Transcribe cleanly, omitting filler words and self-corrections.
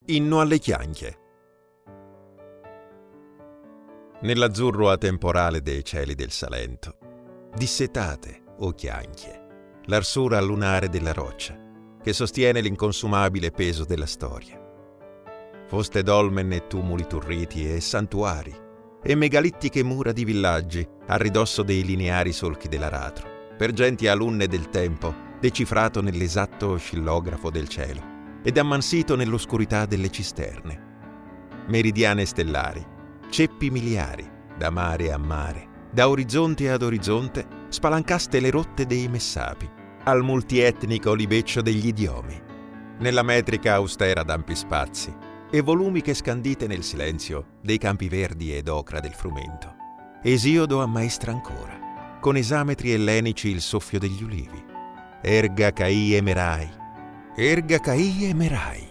Inno alle chianche. Nell'azzurro atemporale dei cieli del Salento, dissetate, o chianche, l'arsura lunare della roccia, che sostiene l'inconsumabile peso della storia. Foste dolmen e tumuli turriti e santuari, e megalittiche mura di villaggi a ridosso dei lineari solchi dell'aratro, pergenti alunne del tempo, decifrato nell'esatto oscillografo del cielo ed ammansito nell'oscurità delle cisterne. Meridiane stellari, ceppi miliari, da mare a mare, da orizzonte ad orizzonte, spalancaste le rotte dei messapi, al multietnico libeccio degli idiomi, nella metrica austera d'ampi spazi e volumi che scandite nel silenzio dei campi verdi ed ocra del frumento. Esiodo ammaestra ancora, con esametri ellenici il soffio degli ulivi. Erga Caì Emerai, Erga Caì Emerai.